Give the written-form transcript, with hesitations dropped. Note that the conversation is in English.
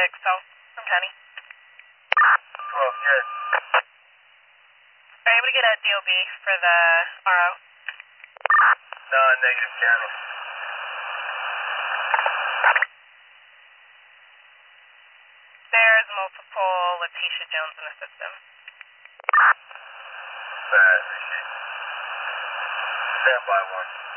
South from County. 12, good. Are you able to get a DOB for the RO? No, negative, County. There's multiple Letitia Jones in the system. Bad, appreciate it. Stand by 1.